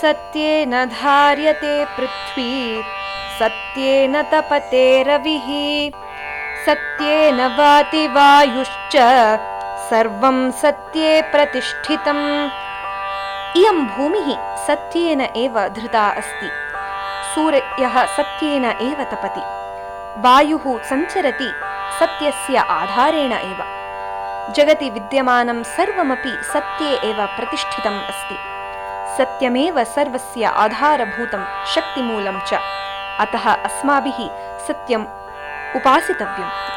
सत्येन धार्यते पृथ्वी सत्येन तपते रविः सत्येन वाति वायुश्च सर्वं सत्ये प्रतिष्ठितम्। इयं भूमिः सत्येन एव धृता अस्ति। सूर्यः सत्येन एव तपति। वायुः सञ्चरति सत्यस्य आधारेण एव। जगति विद्यमानं सर्वमपि सत्ये एव प्रतिष्ठितम् अस्ति। सत्यमेव सर्वस्य आधारभूतं शक्तिमूलं च। अतः अस्माभिः सत्यम् उपासितव्यम्।